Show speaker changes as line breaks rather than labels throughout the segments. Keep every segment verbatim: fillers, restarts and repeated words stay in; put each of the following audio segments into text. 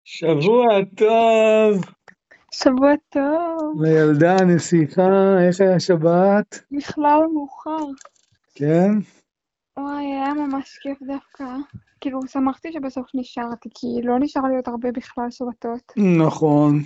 שבוע טוב,
שבוע טוב,
לילדה הנסיכה, איך היה שבת?
בכלל מאוחר.
כן?
וואי, היה ממש כיף דווקא. כאילו, שמחתי שבסוף נשארתי, כי לא נשאר לי עוד הרבה בכלל שבתות.
נכון.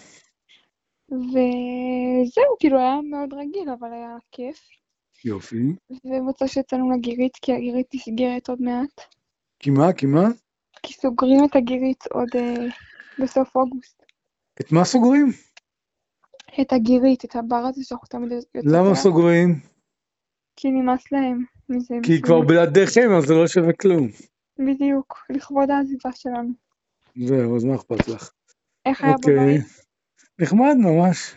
וזהו, כאילו, היה מאוד רגיל, אבל היה כיף.
יופי.
ומצא שיצאנו לגירית, כי הגירית נסגרת עוד מעט.
כי מה? כי מה?
כי סוגרים את הגירית עוד אה, בסוף אוגוסט.
את מה סוגרים?
את הגירית, את הבר הזה שאנחנו תמיד יוצאות
למה
אליו.
סוגרים?
כי נמאס להם מזה.
כי
בשביל-
כבר בלעדיכם, אז זה לא שווה כלום.
בדיוק, לכבוד העזיבה שלנו.
זהו, אז מה אכפת לך?
איך היה
אוקיי.
בבית?
נחמד ממש.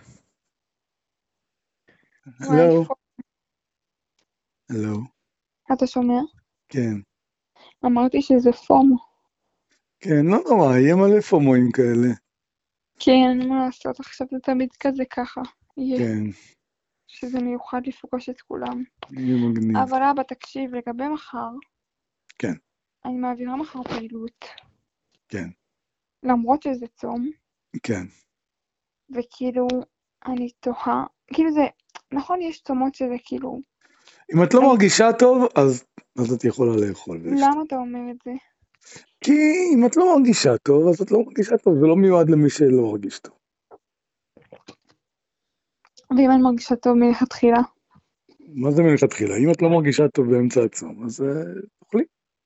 וואי,
הלו.
פו-
הלו.
אתה שומע?
כן.
אמרתי שזה פומו.
כן, לא נורא, יהיה מלא פומואים כאלה.
כן, אין מה לעשות, עכשיו זה תמיד כזה ככה. יהיה,
כן,
שזה מיוחד לפגוש את כולם.
יהיה מגניב.
אבל אבא, תקשיב, לגבי מחר,
כן,
אני מעבירה מחר פעילות,
כן,
למרות שזה צום,
כן.
וכאילו, אני תוהה, כאילו זה, נכון, יש צומות שזה כאילו,
אם את לא
אני-
מרגישה טוב, אז אז את יכולה לאכול ולשתות.
למה אתה אומר את זה?
כי אם את לא מרגישה טוב, אז את לא מרגישה טוב, זה לא מיועד למי שלא מרגיש טוב.
ואם אני מרגישה טוב מלכתחילה?
מה זה מלכתחילה? אם את לא מרגישה טוב באמצע הצום, אז uh, תאכלי.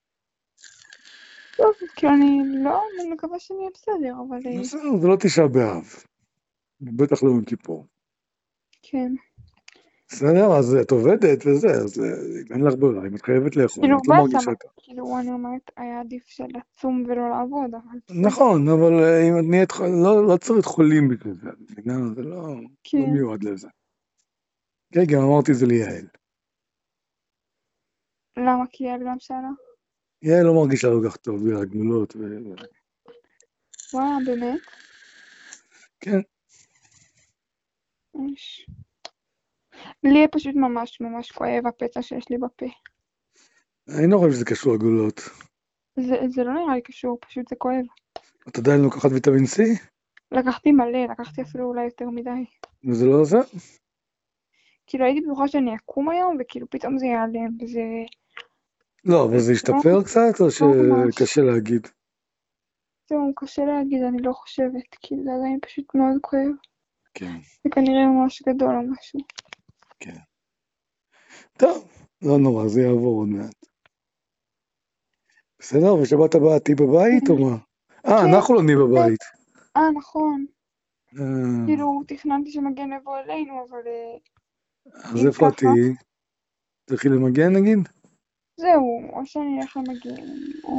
טוב, כאילו אני לא, אני מקווה שאני אהיה בסדר, אבל אה,
בסדר, זה לא תשעה באב. בטח לא יום כיפור.
כן.
בסדר, אז את עובדת וזה, אז uh, אין לך ברירה, אם את חייבת לאכול, אם
כאילו
את לא
באסה,
מרגישה טוב.
כאילו אני אומרת, היה עדיף של לצום ולא לעבוד, אבל
נכון, אבל uh, אם את נהיית, חול- לא, לא צריך חולים בגלל זה, את מבינה? זה לא, לא
כן.
מיועד לזה. כן, גם אמרתי זה ליעל.
למה? כי יעל גם שאלה?
יעל לא מרגישה כל כך טוב בגלל הגלולות ו...
וואלה, באמת?
כן.
יש. לי פשוט ממש ממש כואב הפצע שיש לי בפה.
אני לא חושב שזה קשור לגלולות.
זה, זה לא נראה לי קשור, פשוט זה כואב.
את עדיין לוקחת ויטמין C?
לקחתי מלא, לקחתי אפילו אולי יותר מדי.
וזה לא עוזר?
כאילו הייתי בטוחה שאני אקום היום, וכאילו פתאום זה ייעלם, וזה
לא, אבל זה השתפר קצת, או
ממש.
שקשה להגיד?
זהו, קשה להגיד, אני לא חושבת, כאילו זה עדיין פשוט מאוד כואב.
כן,
זה כנראה ממש גדול או משהו.
כן. טוב, לא נורא, זה יעבור עוד מעט. בסדר, בשבת הבאה תהי בבית או מה? אה,
כן.
אנחנו לא נהיה בבית.
אה, נכון.
אה,
כאילו תכננתי שמגן יבוא אלינו, אבל אה,
אז
אם
איפה את
ככה,
תהיי? תלכי למגן נגיד?
זהו, או שאני אלך למגן, או...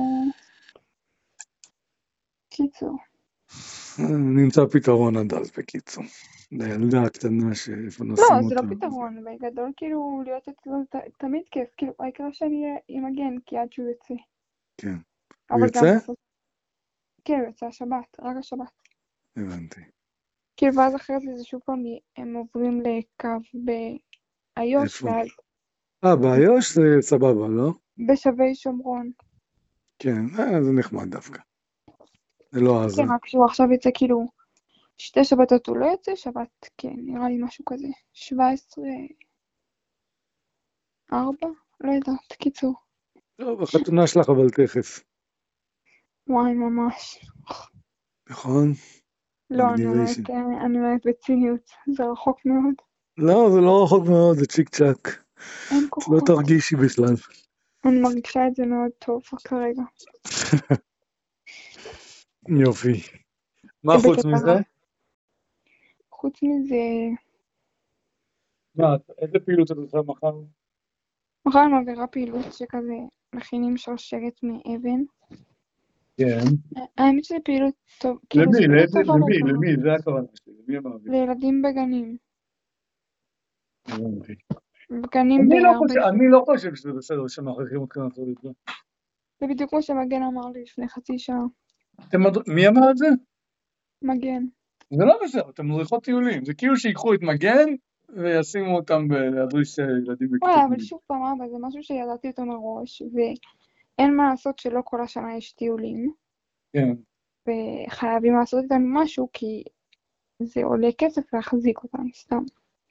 קיצור.
אה, נמצא פתרון עד אז בקיצור. לילדה הקטנה שאיפה נשים
לא,
אותה.
זה לא פתרון, בגדול כאילו להיות אצלו ת- תמיד כיף, כאילו העיקר שאני אהיה עם מגן, כי עד שהוא יוצא.
כן. הוא
אבל גם
יוצא?
בסוף, כן, הוא יוצא השבת, רק השבת.
הבנתי.
כאילו ואז אחרי זה זה שוב פעם הם עוברים לקו באיו"ש,
איפה?
ואז
אה, באיו"ש זה סבבה, לא?
בשבי שומרון.
כן, אה, זה נחמד דווקא. זה לא עזה.
כן, רק שהוא עכשיו יצא כאילו, שתי שבתות הוא לא יוצא, שבת, כן, נראה לי משהו כזה, שבע עשרה, ארבע, לא יודעת, קיצור.
טוב, החתונה שלך אבל תכף.
וואי, ממש.
נכון?
לא, אני
מגניביישן.
אומרת, אני אומרת בציניות, זה רחוק מאוד.
לא, זה לא רחוק מאוד, זה צ'יק צ'אק.
אין
לא
כוחות.
תרגישי בכלל.
אני מרגישה את זה מאוד טוב כרגע.
יופי. מה
בקטע
חוץ מזה?
רע. חוץ מזה,
מה, איזה פעילות את עושה מחר?
מחר אני מעבירה פעילות שכזה מכינים שרשרת מאבן.
כן.
האמת שזה פעילות טוב, כאילו
למי?
זה פעילות
לאיזה-
טובה
למי?
בעיקר.
למי? זה הכוונה שלי. למי אמרתי?
לילדים בגנים.
הבנתי.
בגנים
אני לא
בהרבה.
חושב- אני לא חושב שזה בסדר שמכריחים אתכם לעשות את זה.
זה בדיוק כמו שמגן אמר לי לפני חצי שעה.
אתם מד- מי אמר את זה?
מגן.
זה לא בסדר, אתם מדריכות טיולים. זה כאילו שיקחו את מגן וישימו אותם להדריך ילדים בכיתות
וואי, אבל
מיוחדות.
שוב פעם אבא, זה משהו שידעתי אותו מראש, ואין מה לעשות שלא כל השנה יש טיולים.
כן.
וחייבים לעשות איתם משהו, כי זה עולה כסף להחזיק אותם, סתם.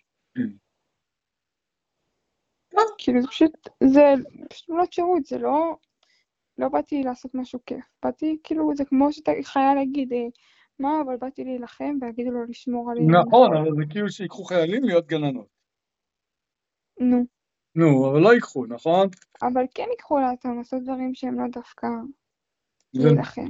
כאילו זה פשוט, זה פשוט לא שירות, זה לא, לא באתי לעשות משהו כיף. באתי, כאילו, זה כמו שאתה חייל להגיד, מה, אבל באתי להילחם ויגידו לו לשמור עליהם.
נכון, אבל זה כאילו שיקחו חיילים להיות גננות.
נו.
נו, אבל לא ייקחו, נכון?
אבל כן ייקחו לעצמם לעשות דברים שהם לא דווקא להילחם.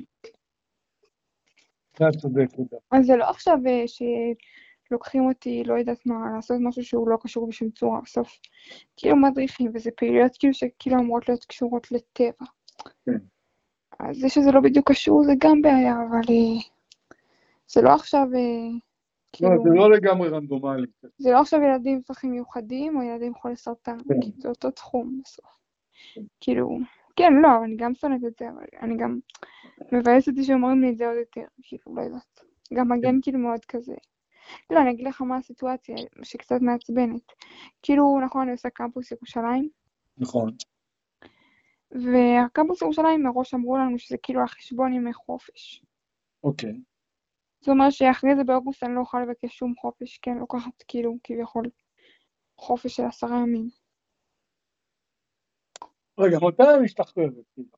זה צודק.
אז זה לא עכשיו שלוקחים אותי, לא יודעת מה, לעשות משהו שהוא לא קשור בשום צורה, בסוף כאילו מדריכים, וזה פעילויות כאילו שכאילו אמורות להיות קשורות לטבע.
כן.
אז זה שזה לא בדיוק קשור זה גם בעיה, אבל זה לא עכשיו כאילו...
לא, זה לא לגמרי רנדומלי.
זה לא עכשיו ילדים עם צרכים מיוחדים או ילדים חולי סרטן, כי זה אותו תחום בסוף. כאילו, כן, לא, אני גם שונאת את זה, אבל אני גם מבאס אותי שאומרים לי את זה עוד יותר, כאילו, לא יודעת. גם מגן כאילו מאוד כזה. לא, אני אגיד לך מה הסיטואציה שקצת מעצבנת. כאילו, נכון, אני עושה קמפוס ירושלים.
נכון.
והקמפוס ירושלים מראש אמרו לנו שזה כאילו החשבון ימי חופש.
אוקיי.
זאת אומרת שאחרי זה באוגוסט אני לא אוכל לבקש שום חופש, כן, לוקחת כאילו כביכול חופש של עשרה ימים.
רגע, מתי אני משתחררת?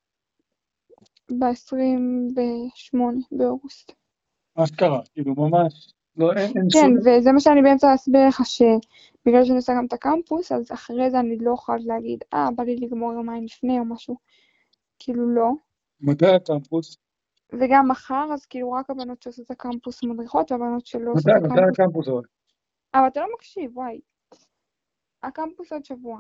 ב-עשרים ושמונה באוגוסט.
מה שקרה, כאילו ממש, לא, אין, אין
כן,
שום...
וזה מה שאני באמצע להסביר לך, שבגלל שאני עושה גם את הקמפוס, אז אחרי זה אני לא אוכל להגיד, אה, בא לי לגמור יומיים לפני או משהו. כאילו לא.
מתי הקמפוס?
וגם מחר, אז כאילו רק הבנות שעושות את הקמפוס מדריכות, והבנות שלא עושות
מתי,
את
מתי
הקמפוס.
הקמפוס אבל?
אבל אתה לא מקשיב, וואי. הקמפוס עוד שבוע.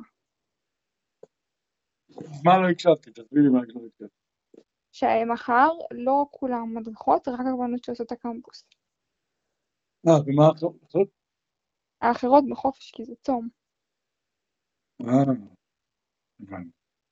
מה לא הקשבתי? תסבירי מה לא הקשבתי.
שמחר לא כולם מדריכות, רק הבנות שעושות את הקמפוס.
אה, ומה עכשיו?
האחרות בחופש, כי זה צום.
אה, הבנתי.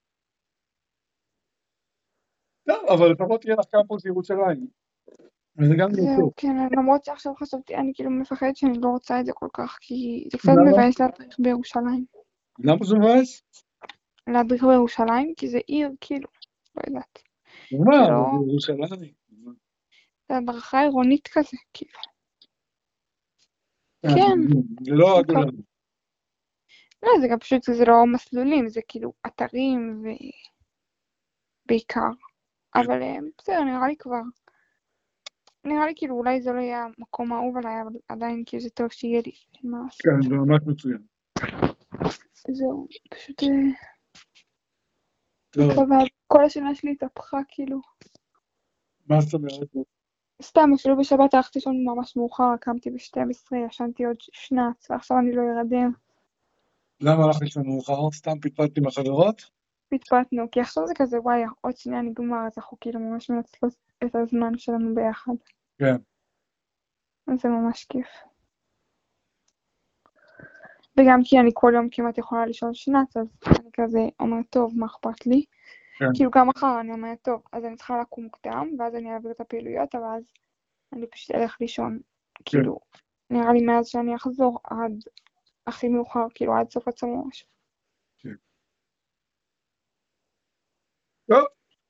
טוב, אבל לפחות תהיה לך קמפוס ירושלים. וזה גם
זהו, כן, למרות שעכשיו חשבתי, אני כאילו מפחדת שאני לא רוצה את זה כל כך, כי זה קצת
למה?
מבאס להדריך בירושלים.
למה זה מבאס?
להדריך בירושלים, כי זה עיר, כאילו, לא יודעת.
מה?
זה לא...
זה ירושלים.
זה הדרכה עירונית כזה, כאילו. כן.
זה לא הגולן.
לא, זה גם פשוט, זה לא מסלולים, זה כאילו אתרים ובעיקר. אבל בסדר, נראה לי כבר. נראה לי כאילו אולי זה לא יהיה המקום האהוב עליי, אבל עדיין כאילו זה טוב שיהיה לי.
כן, זה ממש מצוין.
זהו, פשוט... אבל כל השנה שלי התהפכה כאילו.
מה זאת אומרת?
סתם, אפילו בשבת הלכתי לישון ממש מאוחר, קמתי ב-שתים עשרה, ישנתי עוד שנץ, ועכשיו אני לא ארדם.
למה הלכתי לישון מאוחר? סתם פטפטתי עם החברות?
פטפטנו, כי עכשיו זה כזה, וואי, עוד שנייה נגמר, אז אנחנו כאילו ממש מנצלות את הזמן שלנו ביחד.
כן.
אז זה ממש כיף. וגם כי אני כל יום כמעט יכולה לישון שנץ, אז אני כזה אומרת, טוב, מה אכפת לי?
כן.
כאילו גם מחר אני אומרת, טוב, אז אני צריכה לקום מוקדם, ואז אני אעביר את הפעילויות, אבל אז אני פשוט אלך לישון.
כן.
כאילו, נראה לי מאז שאני אחזור עד הכי מאוחר, כאילו עד סוף הצום או משהו.
כן. טוב.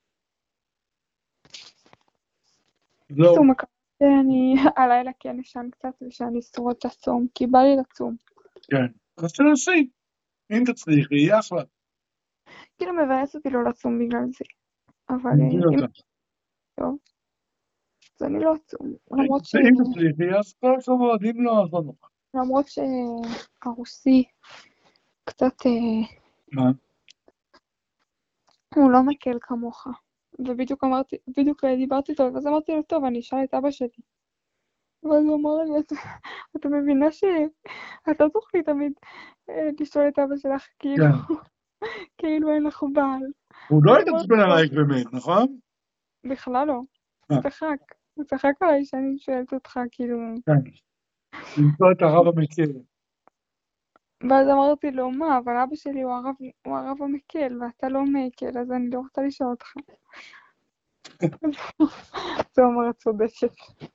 זהו.
זהו, מקווה שאני הלילה כן אשן קצת ושאני אשרוד את הצום, כי בא לי לצום.
כן. אז תנסי. אם תצליחי, יהיה אחלה.
כאילו מבאס אותי לא לצום בגלל זה. אבל
אני מבין
אם...
אותך.
טוב. אז אני לא אצום. למרות ש...
אם תצליחי, אז כל הכבוד, אם לא, אז לא נורא.
למרות שהרוסי קצת...
מה? הוא
לא מקל כמוך. ובדיוק אמרתי, בדיוק דיברתי איתו, ואז אמרתי לו, טוב, אני אשאל את אבא שלי. ואז הוא אמר לי, אתה מבינה שאתה תוכלי תמיד לשאול את אבא שלך, כאילו, כאילו אין לך בעל. הוא
לא התעצבן עלייך באמת, נכון?
בכלל לא. הוא צחק. הוא צחק עליי שאני שואלת אותך, כאילו...
כן. למצוא את הרב המקל.
ואז אמרתי לו, מה, אבל אבא שלי הוא הרב, הוא הרב המקל, ואתה לא מקל, אז אני לא רוצה לשאול אותך. זה אומר, את צודקת.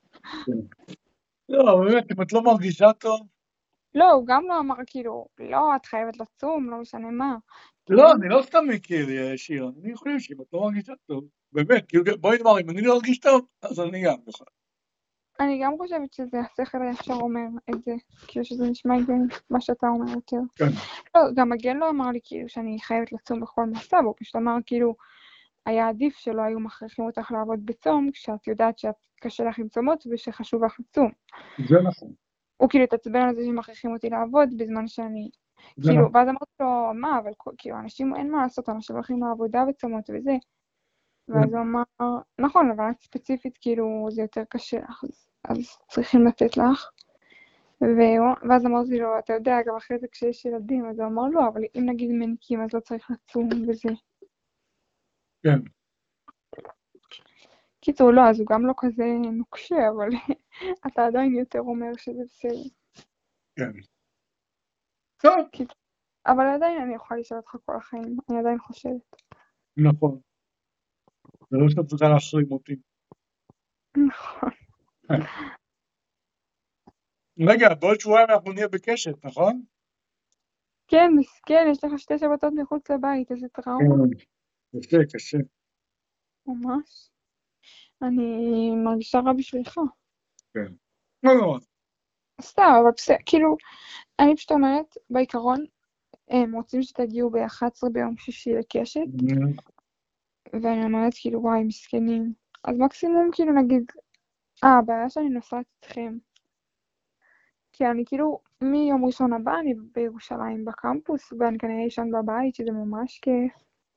לא, באמת, אם את לא מרגישה טוב...
לא, הוא גם לא אמר, כאילו, לא, את חייבת לצום, לא משנה מה.
לא, אני לא סתם מקל, שיר. אני חושב שאם את לא מרגישה טוב, באמת, כאילו, בואי נאמר, אם אני לא ארגיש טוב, אז אני גם יכול.
אני גם חושבת שזה השכל הישר אומר את זה, כאילו שזה נשמע הגיוני מה שאתה אומר יותר.
כן.
לא, גם מגן לא אמר לי כאילו שאני חייבת לצום בכל מצב, הוא פשוט אמר כאילו, היה עדיף שלא היו מכריחים אותך לעבוד בצום, כשאת יודעת שאת קשה לך עם צומות ושחשוב לך לצום.
זה נכון.
הוא כאילו התעצבן על זה שמכריחים אותי לעבוד בזמן שאני,
זה
כאילו,
נכון.
ואז אמרתי לו, מה, אבל כאילו, אנשים אין מה לעשות, אנשים הולכים לעבודה בצומות וזה. ואז הוא אמר, נכון, אבל את ספציפית, כאילו, זה יותר קשה לך, אז, אז צריכים לתת לך. והוא- ואז אמרתי לו, אתה יודע, גם אחרי זה כשיש ילדים, אז הוא אמר לו, אבל אם נגיד מניקים, אז לא צריך לצום וזה.
כן.
קיצור, לא, אז הוא גם לא כזה נוקשה, אבל אתה עדיין יותר אומר שזה בסדר.
כן. טוב.
קיצור, אבל עדיין אני יכולה לשאול אותך כל החיים, אני עדיין חושבת.
נכון. זה לא שאת צריכה להחרים אותי.
נכון.
רגע, בעוד שבועיים אנחנו נהיה בקשת, נכון?
כן, מסכן, יש לך שתי שבתות מחוץ לבית, איזה טראומה.
קשה, קשה.
ממש. אני מרגישה רע בשבילך.
כן. לא נורא.
סתם, אבל בסדר, כאילו, אני פשוט אומרת, בעיקרון, הם רוצים שתגיעו ב-אחת עשרה ביום שישי לקשת, ואני אומרת, כאילו, וואי, מסכנים. אז מקסימום, כאילו, נגיד, אה, הבעיה שאני נוסעת איתכם. כי אני כאילו, מיום ראשון הבא, אני בירושלים בקמפוס, ואני כנראה ישן בבית, שזה ממש כיף.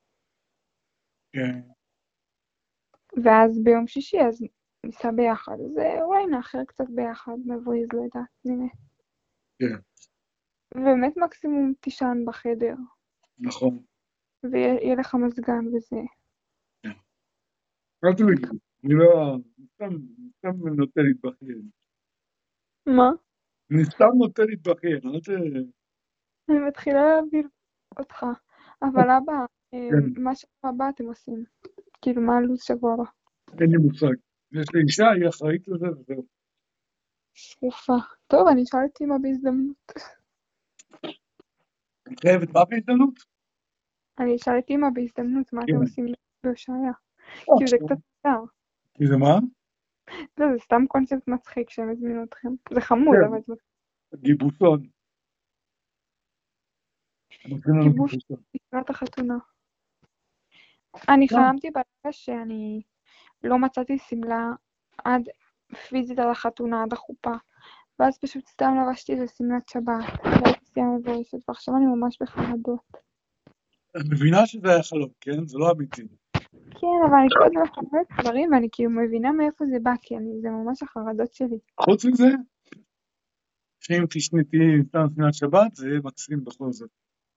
כן.
ואז ביום שישי, אז ניסע ביחד. אז אה, אולי נאחר קצת ביחד, מבריז, לא יודעת, נראה.
כן.
ובאמת מקסימום תישן בחדר,
נכון.
ויהיה לך מזגן וזה.
אל תגידי, אני לא... סתם סתם נוטה להתבכיין.
מה?
אני סתם נוטה להתבכיין, אל ת...
אני מתחילה להבין אותך. אבל אבא, אה,
כן.
מה שבוע הבא אתם עושים? כאילו, מה הלו"ז שבוע הבא?
אין לי מושג. יש לי אישה, היא אחראית לזה וזהו.
שרופה. טוב, אני אשאל את אמא בהזדמנות.
את חייבת מה בהזדמנות?
אני אשאל את אמא בהזדמנות מה אתם
כן.
עושים בהושעיה.
או,
כאילו זה קצת קצר.
כי זה מה?
לא, זה סתם קונספט מצחיק שהם הזמינו אתכם. זה חמוד,
כן.
אבל זה
גיבושון. נותנים לנו
גיבוש
גיבושון.
לקראת החתונה. אני
כן.
חלמתי בלילה שאני לא מצאתי שמלה עד פיזית על החתונה, עד החופה. ואז פשוט סתם לבשתי איזה שמלת שבת. והייתי סתם מבואסת, ועכשיו אני ממש בחרדות.
את מבינה שזה היה חלום, כן? זה לא אמיתי.
כן, אבל אני כל הזמן חושבת דברים, ואני כאילו מבינה מאיפה זה בא, כי אני, זה ממש החרדות שלי.
חוץ מזה, שאם תשנתי סתם שמלת שבת, זה יהיה מקסים בכל זאת.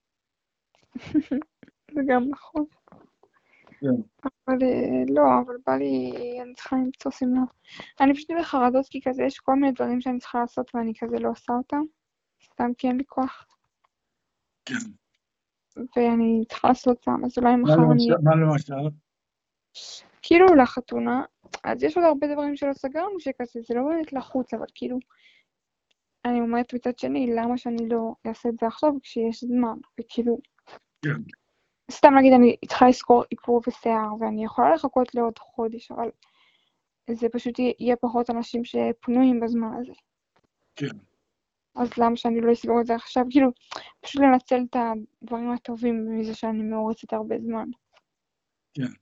זה גם נכון.
כן.
אבל אה, לא, אבל בא לי, אני צריכה למצוא שמלה. אני פשוט בחרדות, כי כזה יש כל מיני דברים שאני צריכה לעשות, ואני כזה לא עושה אותם. סתם כי אין לי כוח.
כן.
ואני צריכה לעשות אותם, אז אולי
מה
מחר אני...
למשל? מה למשל?
כאילו לחתונה, אז יש עוד הרבה דברים שלא סגרנו, שכזה, זה לא באמת לחוץ, אבל כאילו, אני אומרת מצד שני, למה שאני לא אעשה את זה עכשיו כשיש זמן, וכאילו,
כן.
סתם נגיד אני צריכה לזכור עיקור ושיער, ואני יכולה לחכות לעוד חודש, אבל זה פשוט יהיה, יהיה פחות אנשים שפנויים בזמן הזה.
כן.
אז למה שאני לא אסגור את זה עכשיו? כאילו, פשוט לנצל את הדברים הטובים מזה שאני מאורצת הרבה זמן.
כן.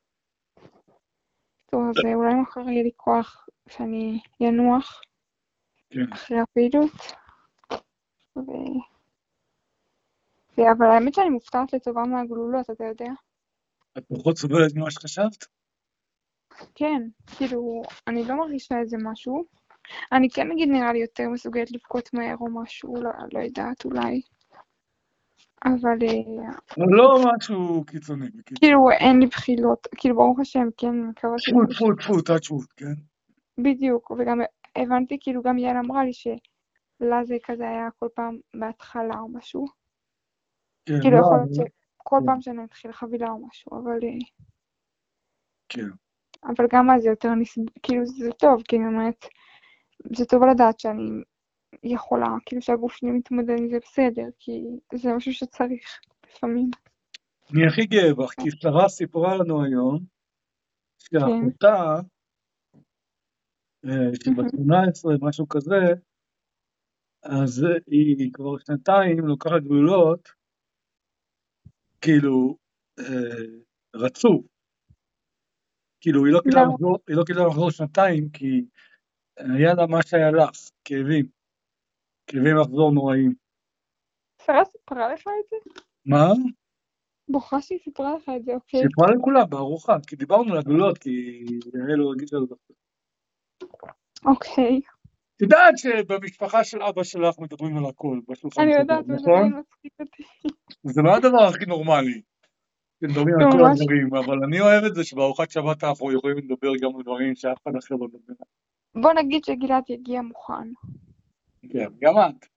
טוב, אז אולי מחר יהיה לי כוח שאני ינוח
כן.
אחרי הפעילות. ו... ו... אבל האמת שאני מופתעת לטובה מהגלולות, אתה יודע?
את פחות סובלת ממה שחשבת?
כן, כאילו, אני לא מרגישה איזה משהו. אני כן נגיד נראה לי יותר מסוגלת לבכות מהר או משהו, לא, לא יודעת אולי. אבל
לא משהו קיצוני.
כאילו אין לי בחילות, כאילו ברוך השם, כן, מקווה
טפו,
שזה...
טפו, טפו, תעצבות, כן?
בדיוק, וגם הבנתי, כאילו גם יעל אמרה לי שלה זה כזה היה כל פעם בהתחלה או משהו.
כן,
כאילו
לא,
יכול להיות
אבל...
שכל פעם שאני אתחיל חבילה או משהו, אבל...
כן.
אבל גם אז זה יותר נסב... כאילו זה טוב, כי אני אומרת, זה טוב לדעת שאני יכולה, כאילו שהגוף שלי מתמודד עם זה בסדר, כי זה משהו שצריך לפעמים.
אני הכי גאה בך, כי שרה סיפרה לנו היום
כן.
שאחותה, שבת
מהמם.
שמונה עשרה, משהו כזה, אז היא כבר שנתיים לוקחת גלולות, כאילו, רצוף. כאילו, היא לא קיבלה
למה?
לחזור, היא לא קיבלה לחזור שנתיים, כי היה לה מה שהיה לך, כאבים. כאבים לחזור נוראים.
שרה סיפרה לך את זה?
מה?
בוכה שהיא סיפרה לך את זה, אוקיי.
סיפרה לכולם בארוחה, כי דיברנו על הגלולות, כי היה לו רגיש על זה.
אוקיי.
את יודעת שבמשפחה של אבא שלך מדברים על הכל, בשולחן
אני
שלה,
יודעת, וזה די
נכון?
מצחיק אותי.
זה לא הדבר הכי נורמלי, מדברים
זה
על כל
ממש...
הדברים, אבל אני אוהב את זה שבארוחת שבת אנחנו יכולים לדבר גם על דברים שאף אחד אחר לא מדבר.
בוא נגיד שגלעד יגיע מוכן.
כן, גם את.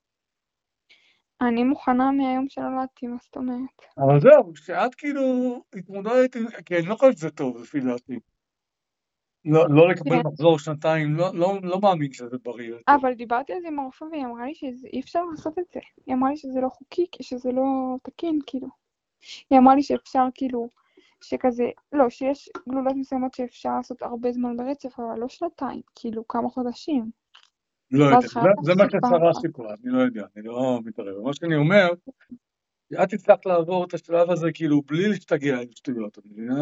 אני מוכנה מהיום שנולדתי, מה זאת אומרת?
אבל זהו, שאת כאילו התמודדת, כי אני לא חושב שזה טוב, לפי דעתי. לא, לא לקבל
כן,
מחזור שנתיים, לא, לא, לא מאמין שזה בריא.
אבל דיברתי על זה עם הרופאה והיא אמרה לי שאי אפשר לעשות את זה. היא אמרה לי שזה לא חוקי, שזה לא תקין, כאילו. היא אמרה לי שאפשר, כאילו, שכזה, לא, שיש גלולות מסוימות שאפשר לעשות הרבה זמן ברצף, אבל לא שנתיים, כאילו, כמה חודשים.
לא
ואז
יודע,
חייב
זה, זה מה
להפסיק פעם
ששרה
אחת.
סיפרה, אני לא יודע, אני לא מתערב. מה שאני אומר, את הצלחת לעבור את השלב הזה כאילו בלי להשתגע עם שטויות, את מבינה?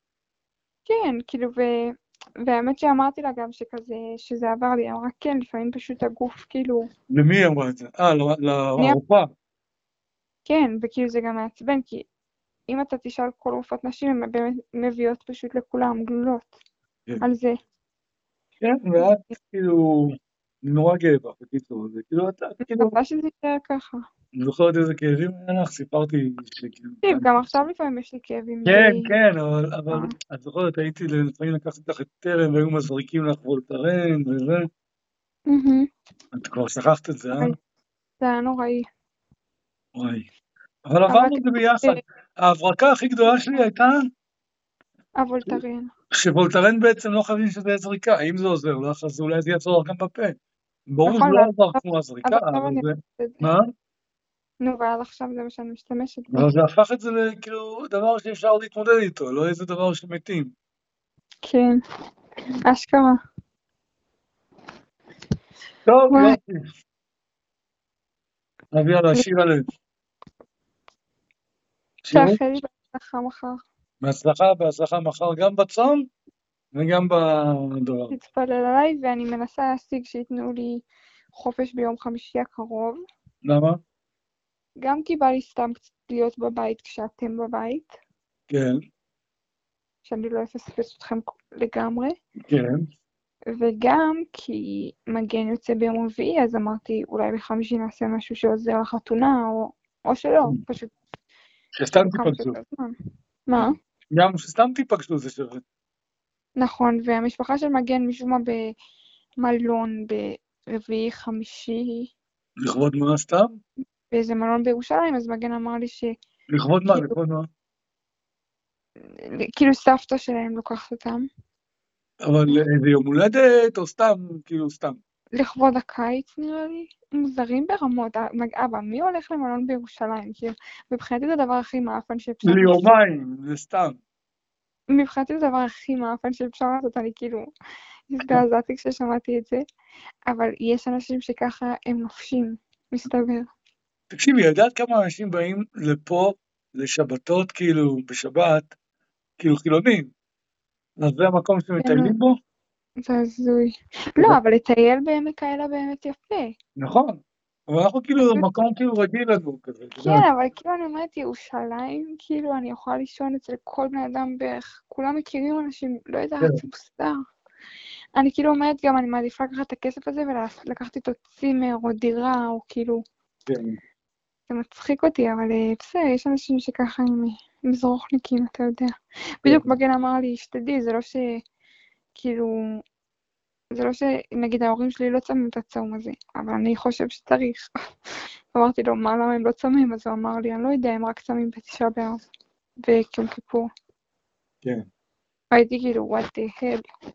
כן, כאילו, ו... והאמת שאמרתי לה גם שכזה, שזה עבר לי, אמרה כן, לפעמים פשוט הגוף, כאילו,
למי אמרה את זה? אה,
אני...
לרופאה.
כן, וכאילו זה גם מעצבן, כי אם אתה תשאל כל רופאת נשים, הן באמת מביאות פשוט לכולם גלולות
כן,
על זה.
כן, ואת כאילו, אני נורא גאה בך, בקיצור, זה כאילו, את את כאילו,
מקווה שזה יישאר ככה.
אני זוכרת איזה כאבים היה לך, סיפרתי שכאילו,
תקשיב, גם עכשיו לפעמים יש לי כאבים
כן,
די...
כן, אבל, אבל,
אה,
את זוכרת, הייתי לפעמים לקחת אותך את טרם, והיו מזריקים לך וולטרן וזה,
מהמם.
את כבר שכחת את זה, אה?
וואי, זה היה נוראי.
וואי. אבל
אבל
עברנו את זה ביחד. ההברקה הכי גדולה שלי הייתה
הוולטרן.
שוולטרן בעצם לא חייבים שזה יהיה זריקה, אם זה עוזר לך, אז אולי זה יעזור לך גם בפה. ברור שזה
נכון,
לא
ועד
עזר
עכשיו
כמו
עד
הזריקה,
עכשיו
אבל
אני
זה...
עושה את זה.
מה?
נו, ועד עכשיו זה מה שאני משתמשת בו.
אבל זה הפך את זה לכאילו דבר שאפשר להתמודד איתו, לא איזה דבר שמתים.
כן, אשכרה.
טוב,
וואי,
יופי. אז יאללה, שיר הלב. שירו,
תאחל לי בהצלחה מחר.
בהצלחה, בהצלחה מחר, גם בצום וגם בדבר.
תתפלל עליי, ואני מנסה להשיג שייתנו לי חופש ביום חמישי הקרוב.
למה?
גם כי בא לי סתם קצת להיות בבית כשאתם בבית,
כן,
שאני לא אפספס אתכם לגמרי,
כן.
וגם כי מגן יוצא ביום רביעי, אז אמרתי אולי בחמישי נעשה משהו שעוזר לחתונה, או, או שלא, פשוט
שסתם
כאילו כמה
תיפגשו.
שיותר זמן. מה?
גם שסתם תיפגשו זה שווה.
נכון, והמשפחה של מגן משום מה במלון ברביעי חמישי,
לכבוד מה סתם?
באיזה מלון בירושלים, אז מגן אמר לי
לכבוד מה?
שכאילו
לכבוד מה?
כאילו סבתא שלהם לוקחת אותם,
אבל איזה יום הולדת, או סתם, כאילו סתם.
לכבוד הקיץ נראה לי, מוזרים ברמות. אבא, מי הולך למלון בירושלים? כאילו, מבחינתי זה הדבר הכי מאפן שאפשר לעשות.
ליומיים, זה סתם.
מבחינתי זה הדבר הכי מאפן שאפשר לעשות, אני כאילו הזדעזעתי כששמעתי את זה, אבל יש אנשים שככה הם נופשים, מסתבר.
תקשיבי, יודעת כמה אנשים באים לפה, לשבתות, כאילו, בשבת, כאילו חילונים, אז זה המקום שמטיילים בו?
זה הזוי. לא, אבל לטייל בעמק האלה באמת יפה.
נכון, אבל אנחנו כאילו, מקום כאילו רגיל לנו כזה, אתה יודע.
כן, אבל כאילו אני אומרת ירושלים, כאילו אני יכולה לישון אצל כל בני אדם בערך, כולם מכירים אנשים, לא יודעת, זה מוסתר. אני כאילו אומרת גם, אני מעדיפה לקחת את הכסף הזה ולקחת איתו צימר או דירה, או כאילו,
כן.
זה מצחיק אותי, אבל בסדר, יש אנשים שככה הם מזרוחניקים, אתה יודע. בדיוק מגן אמר לי, שתדעי, זה לא ש... כאילו, זה לא שנגיד ההורים שלי לא צמים את הצום הזה, אבל אני חושב שצריך. אמרתי לו, מה, למה הם לא צמים? אז הוא אמר לי, אני לא יודע, הם רק צמים בתשעה באב וכיום כיפור.
כן.
הייתי כאילו, what the hell.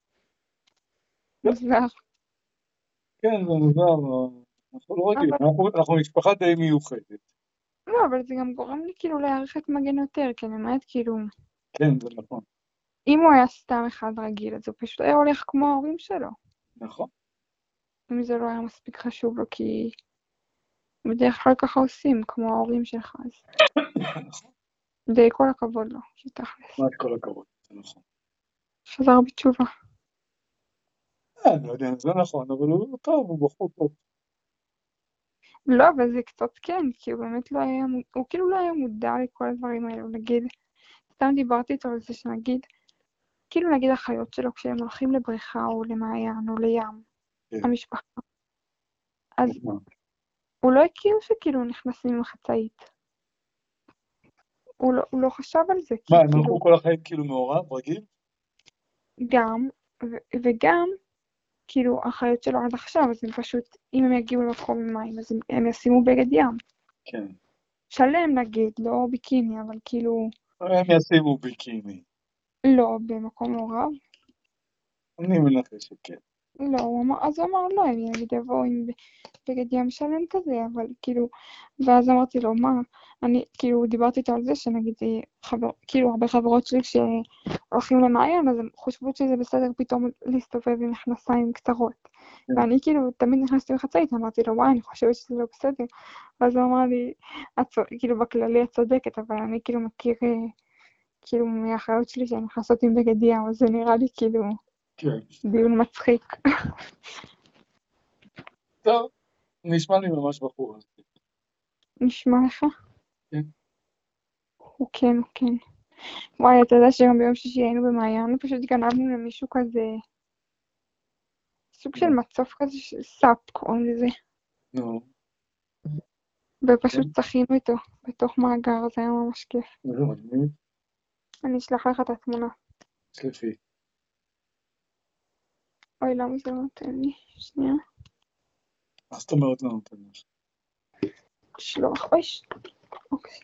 מוזר.
כן, זה מוזר, אנחנו לא רגילים, אנחנו משפחה די מיוחדת.
לא, אבל זה גם גורם לי כאילו להעריך את מגן יותר, כי אני אומרת כאילו...
כן, זה נכון.
אם הוא היה סתם אחד רגיל, אז הוא פשוט היה הולך כמו ההורים שלו.
נכון.
אם זה לא היה מספיק חשוב לו, כי בדרך כלל ככה עושים, כמו ההורים שלך, אז
נכון.
די כל הכבוד לו, שתכלס.
מה את כל הכבוד, זה נכון.
חזר בתשובה.
אה, אני לא יודע אם זה נכון, אבל הוא טוב, הוא בחור טוב.
לא, אבל זה קצת כן, כי הוא באמת לא היה, מ- הוא כאילו לא היה מודע לכל הדברים האלו, נגיד, סתם דיברתי איתו על זה שנגיד, כאילו נגיד החיות שלו כשהם הולכים לבריכה או למעיין או לים,
כן.
המשפחה, אז
מה?
הוא לא הכיר שכאילו נכנסים עם חצאית. הוא לא, הוא לא חשב על זה, כי
מה, הם
כאילו
הלכו כל החיים כאילו מעורב, רגיל?
גם, ו- וגם, כאילו החיות שלו עד עכשיו, אז הם פשוט, אם הם יגיעו למקום עם מים, אז הם, הם ישימו בגד ים.
כן.
שלם נגיד, לא ביקיני, אבל כאילו,
הם ישימו ביקיני.
לא במקום מעורב.
אני מנחש שכן.
לא, הוא אמר, אז הוא אמר לא, הם נגיד יבואו עם בגד ים שלם כזה, אבל כאילו, ואז אמרתי לו, מה, אני, כאילו, דיברתי איתו על זה, שנגיד, אה, חבר, כאילו, הרבה חברות שלי שהולכים למעיין, אז הן חושבות שזה בסדר פתאום להסתובב עם מכנסיים קצרות.
כן.
ואני כאילו, תמיד נכנסתי בחצאית, אמרתי לו, וואי, אני חושבת שזה לא בסדר. ואז הוא אמר לי, "את צו- כאילו, בכללי את צודקת, אבל אני כאילו מכיר, אה, כאילו, מהאחיות שלי שהן נכנסות עם בגד ים, אז זה נראה לי כאילו
כן.
דיון מצחיק.
טוב, נשמע לי ממש בחור. אז
נשמע לך?
כן.
הוא כן, הוא כן. וואי, אתה יודע שגם ביום שישי היינו במעיין, פשוט גנבנו למישהו כזה, סוג של
נו.
מצוף כזה, של סאפ קוראים לזה,
נו.
ופשוט
כן.
צחינו איתו בתוך מאגר, זה היה ממש כיף.
זה מגניב.
אני אשלח לך את התמונה.
סליפי.
אוי, למה זה לא נותן לי? שנייה.
מה זאת אומרת לא נותן לך?
שלוח, אוי, ש... אוקיי.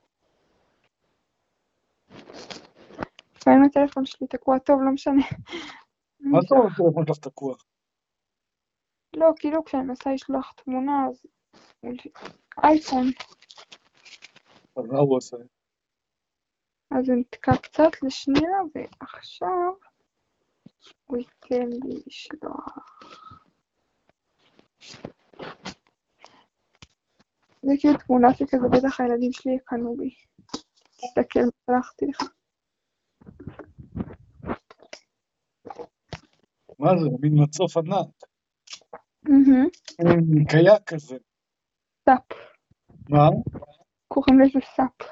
לפעמים הטלפון שלי תקוע טוב, לא משנה.
מה זאת אומרת טלפון שלך תקוע?
לא, כאילו כשאני מנסה לשלוח תמונה, אז... אייפון.
אז מה הוא עושה?
אז הוא נתקע קצת לשנייה, ועכשיו הוא ייתן לי לשלוח. זה כאילו תמונה שכזה, בטח הילדים שלי יקנו בי. תסתכל, שלחתי לך.
מה זה? מין מצוף ענק.
אהה,
מין קייק כזה.
סאפ.
מה?
קוראים לזה סאפ.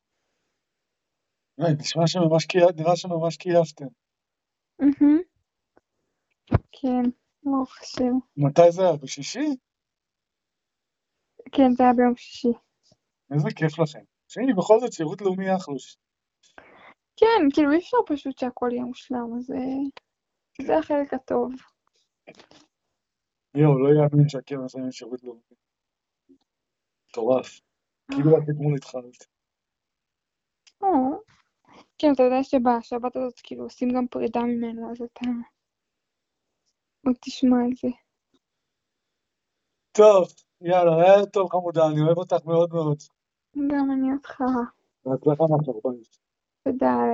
אה, נשמע שממש קייפתם. נראה שממש קייפתם.
אהה. כן, ברוך השם.
מתי זה היה? בשישי?
כן, זה היה ביום שישי.
איזה כיף לכם. שהנה, בכל זאת שירות לאומי אחלוש.
כן, כאילו אי אפשר פשוט שהכל יהיה מושלם, אז אה, זה החלק הטוב.
יואו, לא יאמין שהקרן עושה שירות לאומי. מטורף. כאילו רק אתמול התחלת.
אה, כן, אתה יודע שבשבת הזאת כאילו עושים גם פרידה ממנו, אז אתה עוד תשמע על זה.
טוב, יאללה, היה טוב חמודה, אני אוהב אותך מאוד מאוד.
גם אני אותך.
בהצלחה מהקרביים.
תודה.